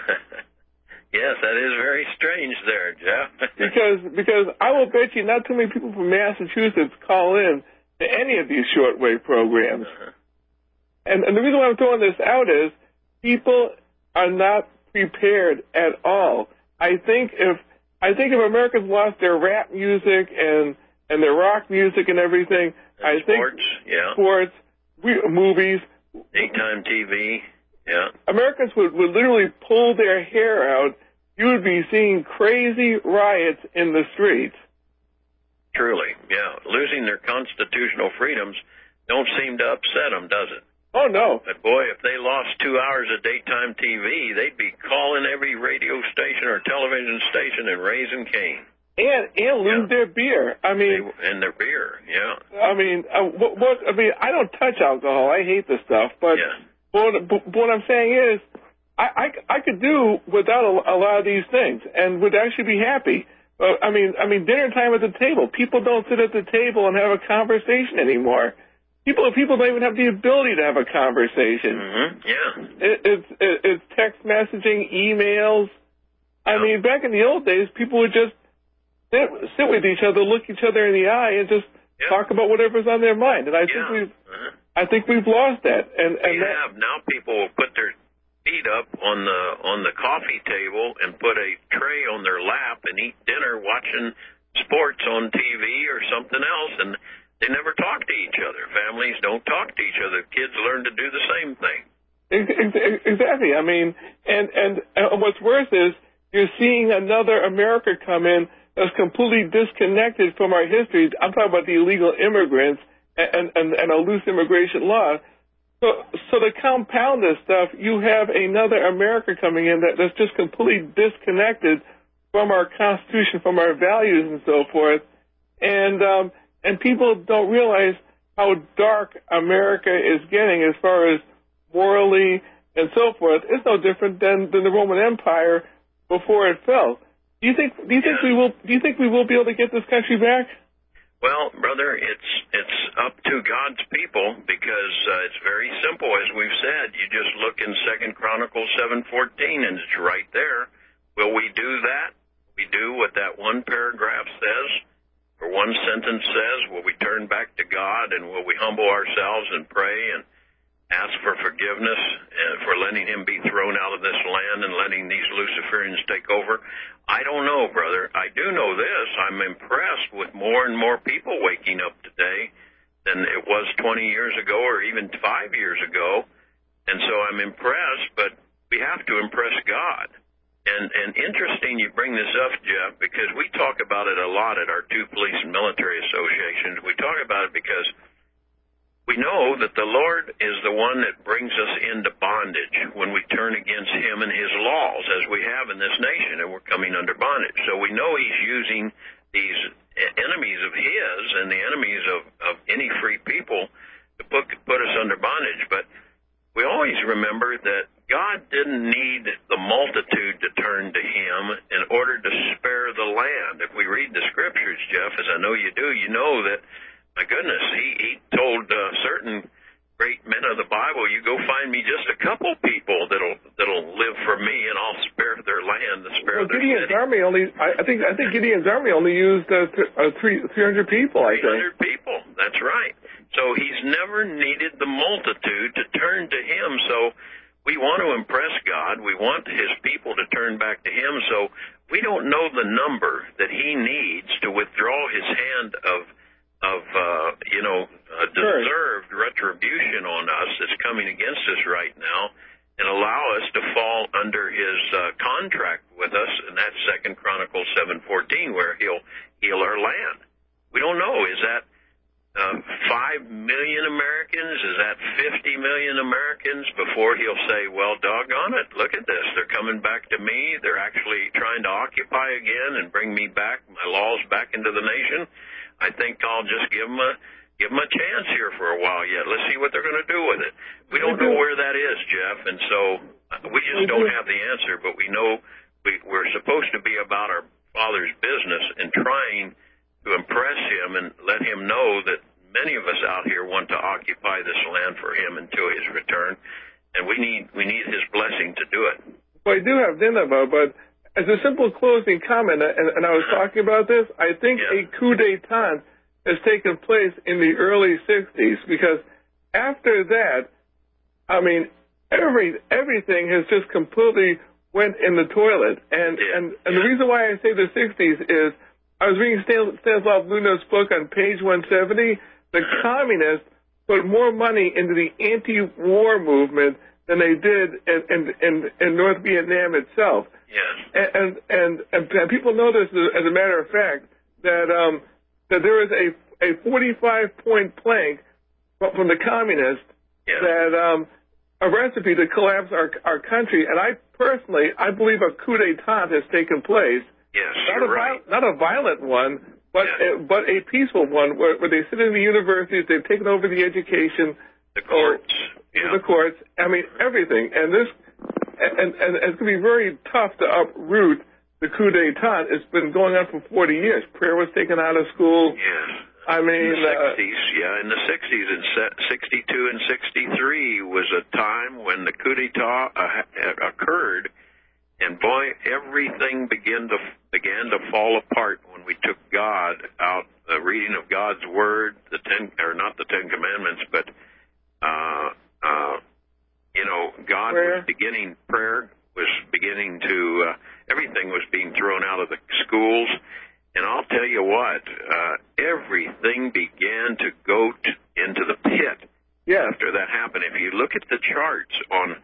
yes, that is very strange there, Jeff. because I will bet you not too many people from Massachusetts call in to any of these shortwave programs. And the reason why I'm throwing this out is people are not prepared at all. I think if Americans lost their rap music and their rock music and everything, sports, movies, daytime TV, Americans would literally pull their hair out. You would be seeing crazy riots in the streets. Truly, losing their constitutional freedoms don't seem to upset them, does it? Oh, no. But, boy, if they lost 2 hours of daytime TV, they'd be calling every radio station or television station and raising Cain. And lose their beer. I mean... And their beer, I mean, I don't touch alcohol. I hate the stuff. But what I'm saying is I could do without a lot of these things and would actually be happy. I mean, dinner time at the table. People don't sit at the table and have a conversation anymore. People don't even have the ability to have a conversation. It's text messaging, emails. I mean, back in the old days, people would just sit with each other, look each other in the eye, and just talk about whatever's on their mind. And I think we've lost that. And now people will put their feet up on the coffee table and put a tray on their lap and eat dinner watching sports on TV or something else, and they never talk to each other. Families don't talk to each other. Kids learn to do the same thing. Exactly. I mean, and what's worse is you're seeing another America come in that's completely disconnected from our history. I'm talking about the illegal immigrants and a loose immigration law. So to compound this stuff, you have another America coming in that's just completely disconnected from our Constitution, from our values and so forth. And people don't realize how dark America is getting as far as morally and so forth. It's no different than the Roman Empire before it fell. Do you think we will be able to get this country back? Well, brother, it's up to God's people because it's very simple. As we've said, you just look in 2 Chronicles 7:14, and it's right there. Will we do that? We do what that one paragraph says, or one sentence says. Will we turn back to God, and will we humble ourselves and pray and ask for forgiveness and for letting him be thrown out of this land and letting these Luciferians take over? I don't know, brother. I do know this. I'm impressed with more and more people waking up today than it was 20 years ago or even 5 years ago. And so I'm impressed, but we have to impress God. And interesting you bring this up, Jeff, because we talk about it a lot at our two police and military associations. We talk about it because we know that the Lord is the one that brings us into bondage when we turn against him and his laws, as we have in this nation, and we're coming under bondage. So we know he's using these enemies of his and the enemies of any free people to put us under bondage. But we always remember that God didn't need the multitude to turn to him in order to spare the land. If we read the scriptures, Jeff, as I know you do, you know that, my goodness, he told certain great men of the Bible, you go find me just a couple people that'll live for me, and I'll spare their land, spare their Gideon's city. army I think Gideon's army only used 300 people. 300 people. That's right. So he's never needed the multitude to turn to him. So we want to impress God. We want his people to turn back to him. So we don't know the number that he needs to withdraw his hand of deserved retribution on us that's coming against us right now, and allow us to fall under his contract with us, and that's 2 Chronicles 7:14, where he'll heal our land. We don't know. Is that 5 million Americans? Is that 50 million Americans before he'll say, well, doggone it, look at this. They're coming back to me. They're actually trying to occupy again and bring me back, my laws back into the nation. I think I'll just give them a chance here for a while yet. Let's see what they're going to do with it. We don't know where that is, Jeff, and so we just don't have the answer, but we know we're supposed to be about our Father's business and trying to impress him and let him know that many of us out here want to occupy this land for him until his return, and we need his blessing to do it. Well, I do have Nineveh, but as a simple closing comment, and I was talking about this, I think a coup d'etat has taken place in the early 60s, because after that, I mean, everything has just completely went in the toilet. And the reason why I say the 60s is I was reading Stanislav Luna's book on page 170. The communists put more money into the anti-war movement than they did in North Vietnam itself. Yes. And people know this as a matter of fact that there is a 45-point plank from the communists that a recipe to collapse our country. And I personally believe a coup d'etat has taken place. Yes, not a violent one, but a peaceful one where they sit in the universities, they've taken over the education, the courts, the courts. I mean everything, and it's going to be very tough to uproot the coup d'etat. It's been going on for 40 years. Prayer was taken out of school. Yes. I mean, in the 60s, in 62 and 63 was a time when the coup d'etat occurred. And boy, everything began to fall apart when we took God out, the reading of God's Word, not the Ten Commandments, but, God was beginning, prayer was beginning to, everything was being thrown out of the schools. And I'll tell you what, everything began to go into the pit after that happened. If you look at the charts on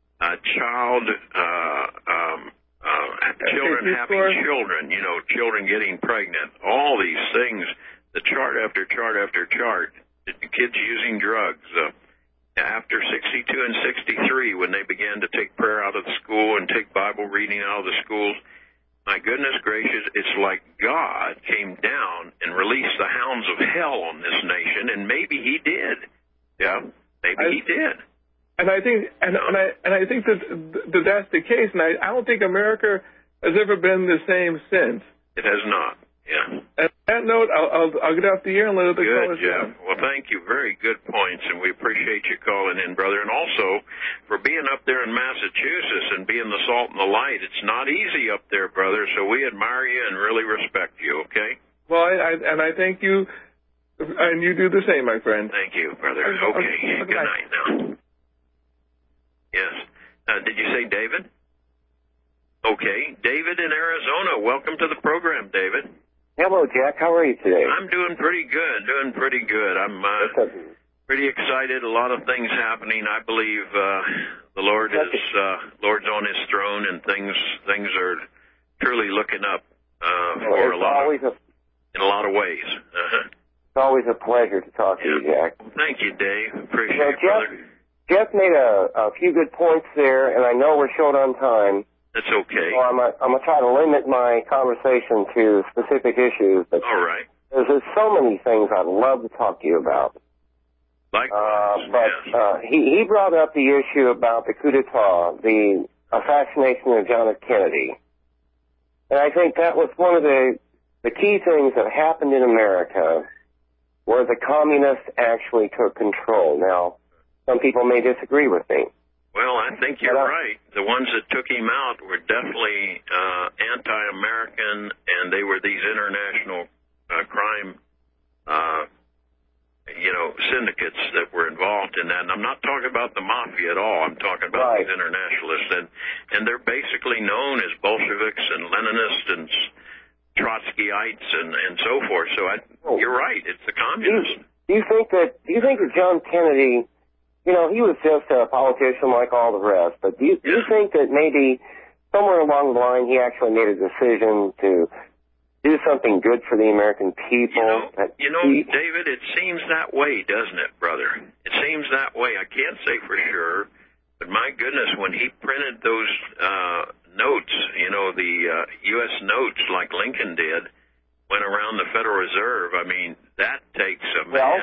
children having children, children getting pregnant, all these things, the chart after chart after chart, kids using drugs. After 62 and 63, when they began to take prayer out of the school and take Bible reading out of the schools, my goodness gracious, it's like God came down and released the hounds of hell on this nation, and maybe he did. Yeah, maybe he did. And I think, and I think that that's the case. And I don't think America has ever been the same since. It has not. Yeah. And on that note, I'll get off the air and let the callers Jeff. Well, thank you. Very good points, and we appreciate you calling in, brother, and also for being up there in Massachusetts and being the salt and the light. It's not easy up there, brother. So we admire you and really respect you. Okay. Well, I thank you, and you do the same, my friend. Thank you, brother. Okay. Good night now. Yes. Did you say David? Okay. David in Arizona. Welcome to the program, David. Hello, Jack. How are you today? I'm doing pretty good. I'm pretty excited. A lot of things happening. I believe the Lord Lord's on his throne, and things are truly looking up in a lot of ways. It's always a pleasure to talk to you, Jack. Thank you, Dave. Appreciate it, brother. Jeff made a few good points there, and I know we're short on time. That's okay. So I'm going to try to limit my conversation to specific issues. But all right. There's so many things I'd love to talk to you about. He brought up the issue about the coup d'etat, the assassination of John F. Kennedy. And I think that was one of the key things that happened in America, where the communists actually took control. Now, some people may disagree with me. Well, I think you're right. The ones that took him out were definitely anti-American, and they were these international crime, syndicates that were involved in that. And I'm not talking about the mafia at all. I'm talking about these internationalists, and they're basically known as Bolsheviks and Leninists and Trotskyites and so forth. So you're right. It's the communists. Do you think that John Kennedy, he was just a politician like all the rest, but do you think that maybe somewhere along the line he actually made a decision to do something good for the American people? David, it seems that way, doesn't it, brother? It seems that way. I can't say for sure, but my goodness, when he printed those notes, the U.S. notes like Lincoln did, went around the Federal Reserve, I mean, that takes a man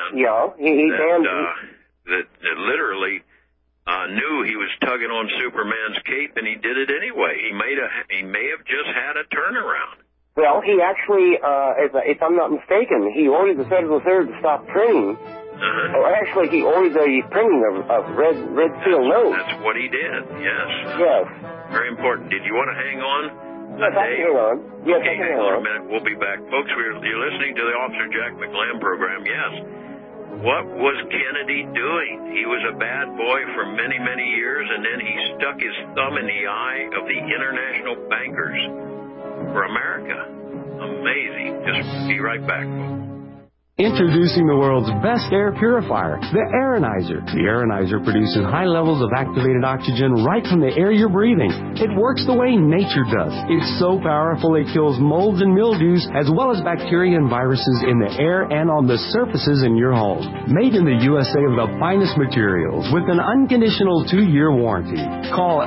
that literally knew he was tugging on Superman's cape, and he did it anyway. He may have just had a turnaround. Well, he actually, if I'm not mistaken, he ordered the Federal Reserve to stop printing. Or actually, he ordered the printing of red seal notes. That's what he did, yes. Yes. Very important. Did you want to hang on? Yes, I can hang on. Yes, okay, I can hang on a minute. We'll be back. Folks, you're listening to the Officer Jack McLam program. Yes. What was Kennedy doing? He was a bad boy for many, many years, and then he stuck his thumb in the eye of the international bankers for America. Amazing. Just be right back, folks. Introducing the world's best air purifier, the Aeronizer. The Aeronizer produces high levels of activated oxygen right from the air you're breathing. It works the way nature does. It's so powerful it kills molds and mildews as well as bacteria and viruses in the air and on the surfaces in your home. Made in the USA of the finest materials with an unconditional 2-year warranty. Call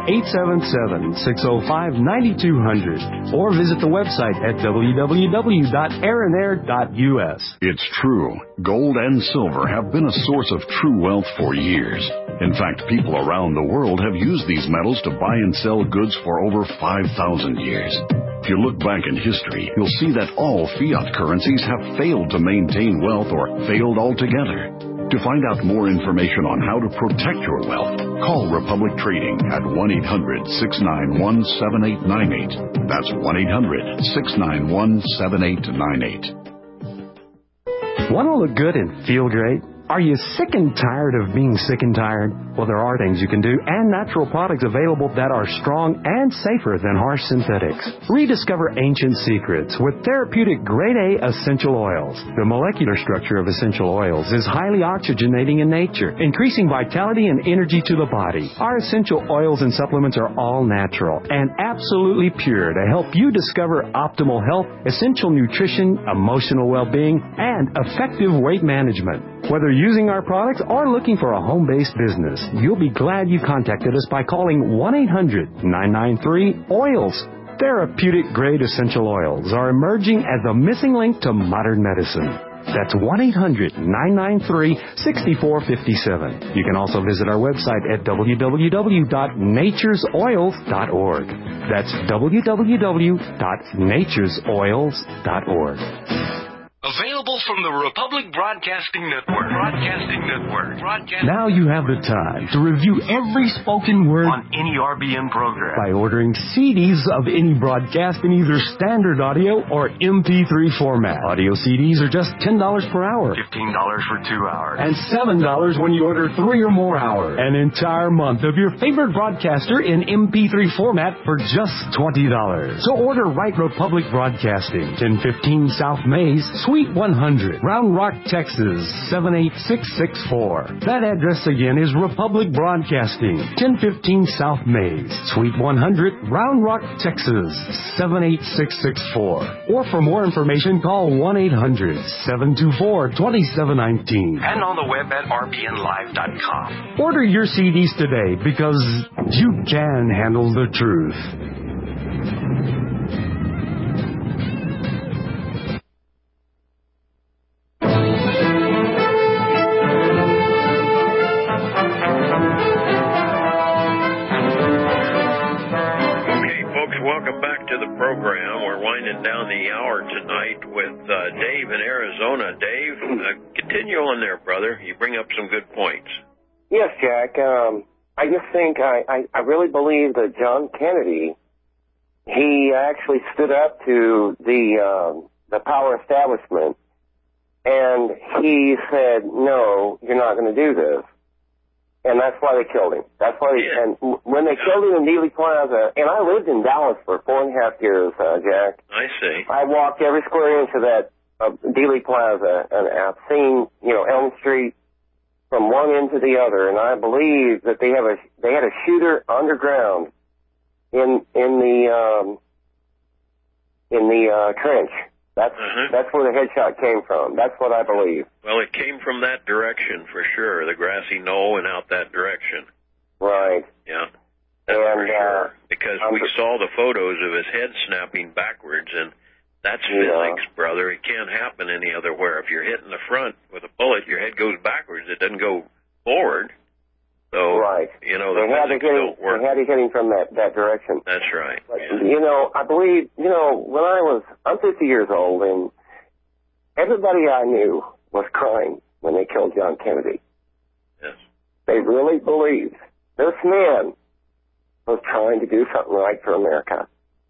877-605-9200 or visit the website at www.aeronair.us. It's true. Gold and silver have been a source of true wealth for years. In fact, people around the world have used these metals to buy and sell goods for over 5,000 years. If you look back in history, you'll see that all fiat currencies have failed to maintain wealth or failed altogether. To find out more information on how to protect your wealth, call Republic Trading at 1-800-691-7898. That's 1-800-691-7898. Want to look good and feel great? Are you sick and tired of being sick and tired? Well, there are things you can do and natural products available that are strong and safer than harsh synthetics. Rediscover ancient secrets with therapeutic grade A essential oils. The molecular structure of essential oils is highly oxygenating in nature, increasing vitality and energy to the body. Our essential oils and supplements are all natural and absolutely pure to help you discover optimal health, essential nutrition, emotional well-being, and effective weight management. Whether using our products or looking for a home-based business, you'll be glad you contacted us by calling 1-800-993-OILS. Therapeutic-grade essential oils are emerging as the missing link to modern medicine. That's 1-800-993-6457. You can also visit our website at www.naturesoils.org. That's www.naturesoils.org. Available from the Republic Broadcasting Network. Now you have the time to review every spoken word on any RBN program by ordering CDs of any broadcast in either standard audio or MP3 format. Audio CDs are just $10 per hour, $15 for 2 hours, and $7 when you order 3 or more hours. An entire month of your favorite broadcaster in MP3 format for just $20. So order Right Republic Broadcasting, 1015 South Mays, Suite 100, Round Rock, Texas, 78664. That address again is Republic Broadcasting, 1015 South Mays, Suite 100, Round Rock, Texas, 78664. Or for more information, call 1-800-724-2719. And on the web at rbnlive.com. Order your CDs today because you can handle the truth. Down the hour tonight with Dave in Arizona. Dave, continue on there, brother. You bring up some good points. Yes, Jack. I just think I really believe that John Kennedy, he actually stood up to the power establishment, and he said, "No, you're not going to do this." And that's why they killed him. That's why and when they killed him in Dealey Plaza, and I lived in Dallas for 4.5 years, Jack. I see. I walked every square inch of that Dealey Plaza, and I've seen, Elm Street from one end to the other, and I believe that they had a shooter underground in the trench. That's where the headshot came from. That's what I believe. Well, it came from that direction for sure, the grassy knoll and out that direction. Right. Yeah, that's for sure. Because we saw the photos of his head snapping backwards, and that's physics, brother. It can't happen any other where. If you're hitting the front with a bullet, your head goes backwards. It doesn't go forward. So, right. The physics don't work. They had to hit him from that direction. That's right. But, I believe, when I'm 50 years old, and everybody I knew was crying when they killed John Kennedy. Yes. They really believed this man was trying to do something right for America.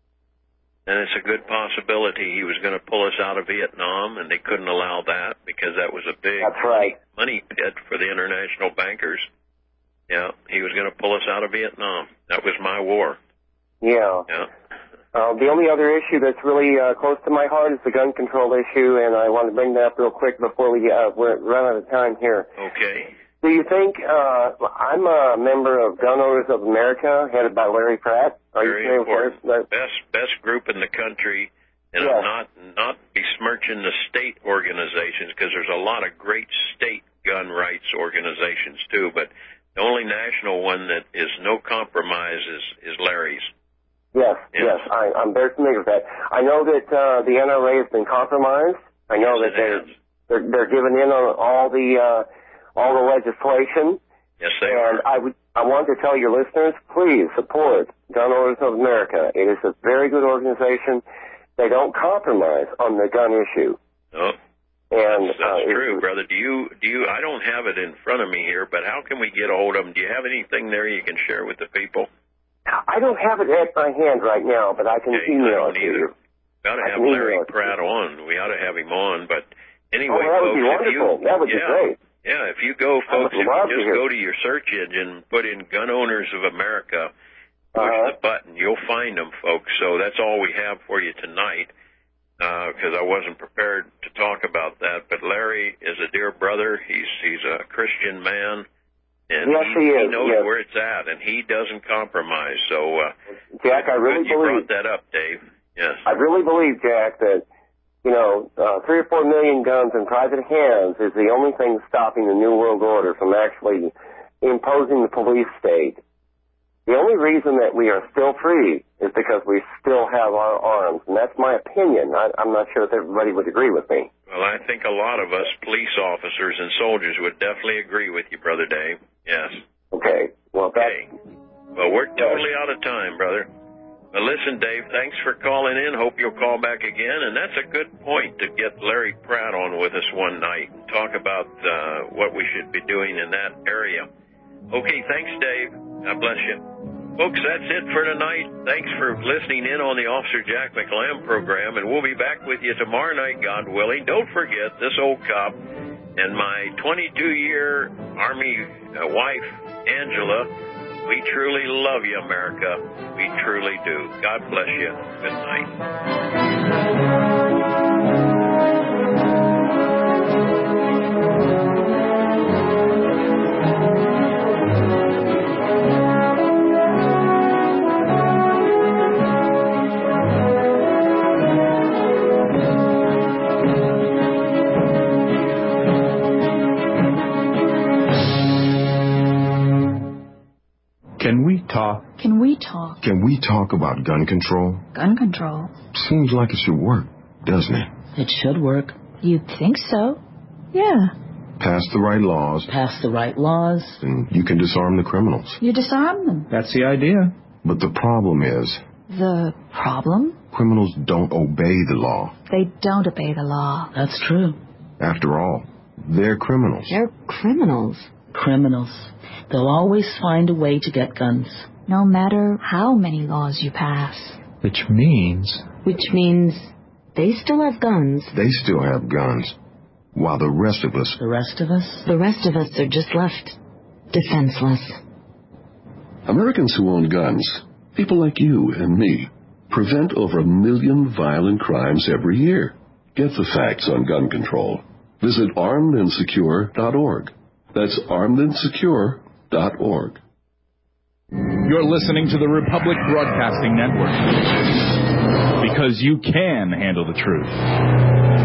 And it's a good possibility he was going to pull us out of Vietnam, and they couldn't allow that because that was a big money pit for the international bankers. Yeah, he was going to pull us out of Vietnam. That was my war. Yeah. Yeah. The only other issue that's really close to my heart is the gun control issue, and I want to bring that up real quick before we run out of time here. Okay. Do you think I'm a member of Gun Owners of America, headed by Larry Pratt? Very important. Best group in the country, and I'm not besmirching the state organizations because there's a lot of great state gun rights organizations too, but the only national one that is no compromise is Larry's. Yes. I'm very familiar with that. I know that the NRA has been compromised. I know that they're giving in on all the legislation. Yes, they are. And I want to tell your listeners, please support Gun Owners of America. It is a very good organization. They don't compromise on the gun issue. No. And that's true, brother. Do you? I don't have it in front of me here, but how can we get a hold of them? Do you have anything there you can share with the people? I don't have it at my hand right now, but I can email it to you. Got to have Larry Pratt on. We ought to have him on. But anyway, that would be wonderful. That would be great. Yeah, if you go, folks, if you just go to your search engine and put in Gun Owners of America, push the button, you'll find them, folks. So that's all we have for you tonight, because I wasn't prepared to talk about that. But Larry is a dear brother. He's a Christian man. And he knows where it's at, and he doesn't compromise. So, Jack, I really you brought that up, Dave. Yes. I really believe, Jack, that 3 or 4 million guns in private hands is the only thing stopping the New World Order from actually imposing the police state. The only reason that we are still free is because we still have our arms, and that's my opinion. I'm not sure if everybody would agree with me. Well, I think a lot of us police officers and soldiers would definitely agree with you, Brother Dave. Yes. Okay. Well, we're totally out of time, brother. Well, listen, Dave, thanks for calling in. Hope you'll call back again. And that's a good point to get Larry Pratt on with us one night and talk about what we should be doing in that area. Okay, thanks, Dave. God bless you. Folks, that's it for tonight. Thanks for listening in on the Officer Jack McLam program, and we'll be back with you tomorrow night, God willing. Don't forget, this old cop and my 22-year Army wife, Angela, we truly love you, America. We truly do. God bless you. Good night. Can we talk? Can we talk? Can we talk about gun control? Gun control? Seems like it should work, doesn't it? It should work. You'd think so. Yeah. Pass the right laws. Pass the right laws. And you can disarm the criminals. You disarm them. That's the idea. But the problem is... The problem? Criminals don't obey the law. They don't obey the law. That's true. After all, they're criminals. They're criminals. Criminals. They'll always find a way to get guns. No matter how many laws you pass. Which means they still have guns. They still have guns. While the rest of us... The rest of us are just left defenseless. Americans who own guns, people like you and me, prevent over 1 million violent crimes every year. Get the facts on gun control. Visit armedandsecure.org. That's armedandsecure.org. You're listening to the Republic Broadcasting Network. Because you can handle the truth.